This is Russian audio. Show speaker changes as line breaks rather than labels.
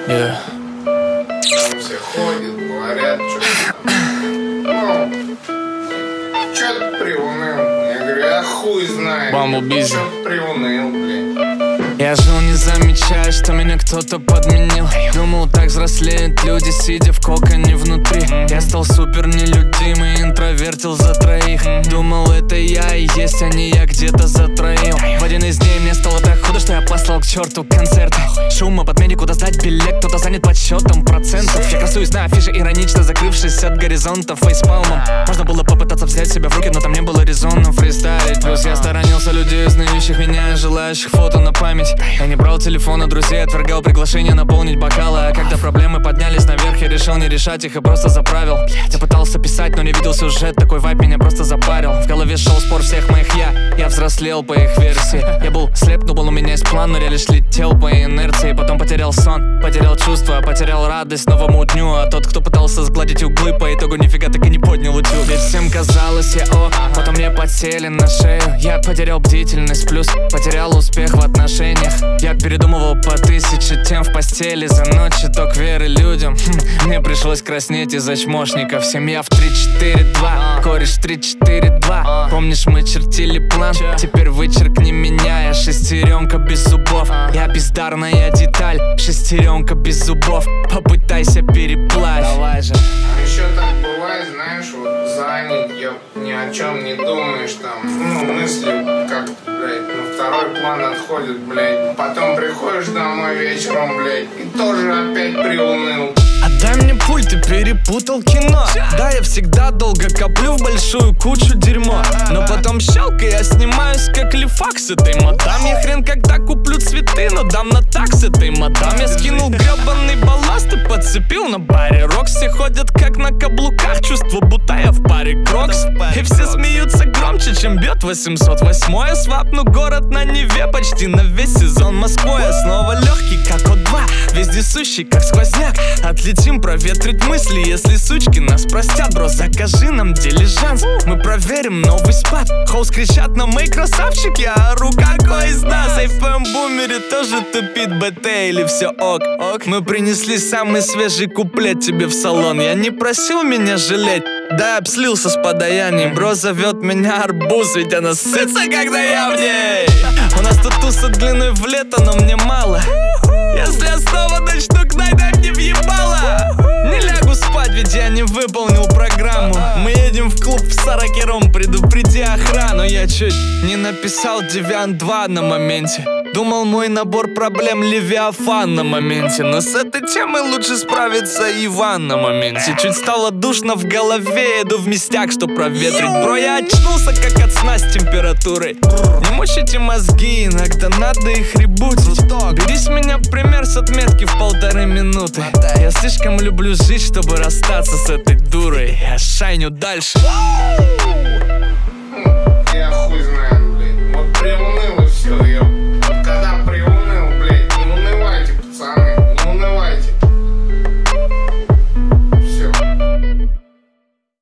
Все ходят, говорят, что ты приуныл? Я говорю, а хуй знает. Что приуныл, блядь.
Я жил, не замечая, что меня кто-то подменил. Думал, так взрослеют люди, сидя в коконе внутри. Я стал супер нелюдимый, интровертил за троих. Думал, это я и есть они, я где-то затроил. В один из дней мне стало так худо, что я послал к черту концерты. Шума под меди, куда сдать билет, кто-то занят подсчетом процентов. Я красуюсь на афише, иронично закрывшись от горизонта фейспалмом. Можно было попытаться взять себя в руки, но там не было резона фристайлить. Плюс я сторонился людей, узнающих меня, желающих фото на память. Я не брал телефона друзей, отвергал приглашение наполнить бокалы. А когда проблемы поднялись наверх, я решил не решать их и просто заправил. Я пытался писать, но не видел сюжет, такой вайб меня просто запарил. В голове шел спор всех моих я взрослел по их версии. Я был слеп, но был у меня есть план, но я лишь летел по инерции. Потом потерял сон, потерял чувства, потерял радость новому дню. А тот, кто пытался сгладить углы, по итогу нифига так и не поднял утюг. Ведь всем казалось я потом мне подсели на шею. Я потерял бдительность, плюс потерял успех в отношениях. Я передумывал по 1000 тем в постели за ночь, итог веры людям. Мне пришлось краснеть из-за чмошников. Семья в 3-4-2, кореш в 3-4-2. Помнишь, мы чертили план? Теперь вычеркни меня, я шестеренка без зубов. Я бездарная деталь, шестеренка без зубов. Попытайся переплавь. Давай же.
А еще так бывает, знаешь, вот занят, ни о чем не думаешь, там, мысли как, блядь, на второй план отходят, блядь. Потом приходишь домой вечером, блядь, и тоже опять приуныл.
Отдай мне пульт, ты перепутал кино. Да, я всегда долго коплю в большую кучу дерьмо. Но потом щелкай, я снимаюсь как лифак с этой мадам. Я хрен когда куплю цветы, но дам на так с этой мадам. Я скинул гребаный балласт и подцепил на баре рокс. Все ходят как на каблуках, чувство будто я в паре крокс. И все смеются громче, чем бьет 808. Я свапну город на Неве почти на весь сезон Москвой. Я снова легкий, как О2, вездесущий, как сквозняк. Отлетим проветрить мысли, если сучки нас простят. Бро, закажи нам дилижанс, мы проверим новый спад. Хоус кричат на мои красавчик, я ору, какой из нас? Эй, в твоем бумере тоже тупит БТ или все ок? Мы принесли самый свежий куплет тебе в салон. Я не просил меня жалеть, да, я обслился с подаянием. Бро зовет меня арбуз, ведь она ссытся, когда я в ней. У нас тут туса длиной в лето, но мне мало. Если я снова начну гнать, дай мне въебало. Не лягу спать, ведь я не выполнил программу. Мы едем в клуб в 40-ром, предупреди охрану. Я чуть не написал Deviant 2 на моменте. Думал, мой набор проблем Левиафан на моменте. Но с этой темой лучше справиться Иван на моменте. Чуть стало душно в голове, иду в местяк, что проветрить. Бро, я очнулся как от сна с температурой. Не мучайте мозги, иногда надо их ребутить. Бери с меня пример с отметки в 1,5 минуты. Я слишком люблю жить, чтобы расстаться с этой дурой. Я шайню дальше.